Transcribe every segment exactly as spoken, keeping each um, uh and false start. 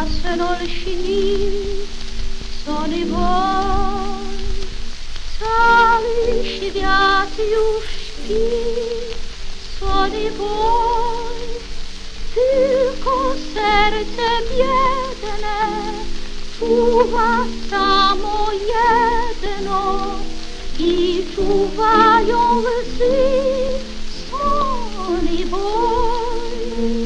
zgasnął śni, co nie boj, cały świat już śpi, co nie boj, tylko serce biedne czuwa samo jedno i czuwają łzy, co nie boj.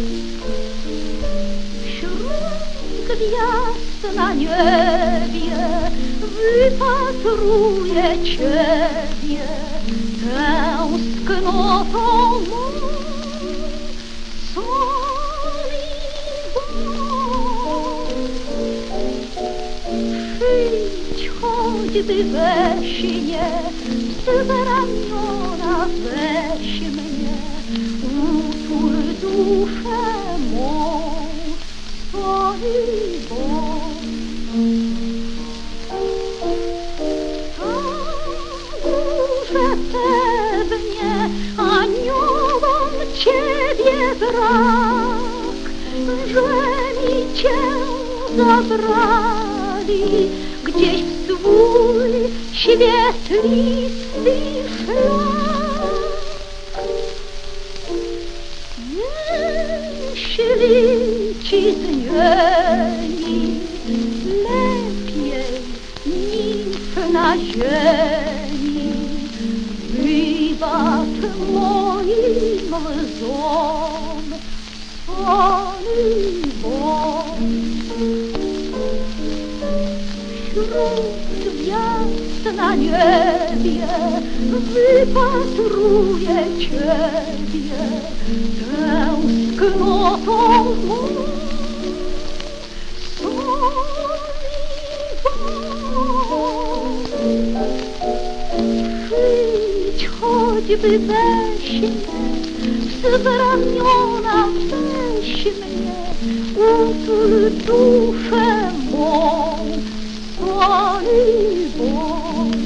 Wśród gwiazd na niebie wypatruję Ciebie tęsknotą mą, co nie boj. Przyjdź choćby we śnie, w ramiona weź mnie, utul duszę mą, co nie boj. Pewnie aniołom Ciebie brak, że mi Cię zabrali gdzieś w swój świetlisty szlak. Jeśli Ci zmieni lepiej niż na ziemi, wybacz moim łzom, co nie boj. Wśród gwiazd na niebie wypatruję Ciebie tęsknotą mą, co nie boj. Przyjdź choćby we śnie, w ramiona weź mnie, utul duszę mą, co nie boj.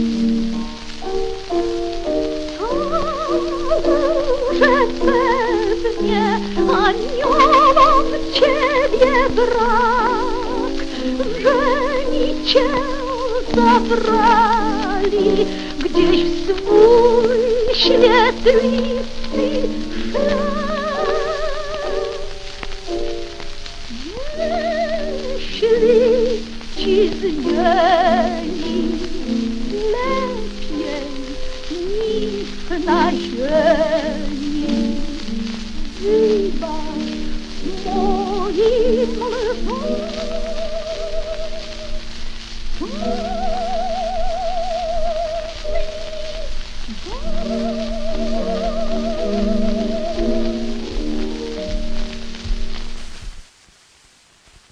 Że pewnie aniołom Ciebie brak, że mi Cię zabrali gdzieś w swój świetlisty szlak. Jeśli Ci zmieni lepiej niż na ziemi, wybacz moim łzom.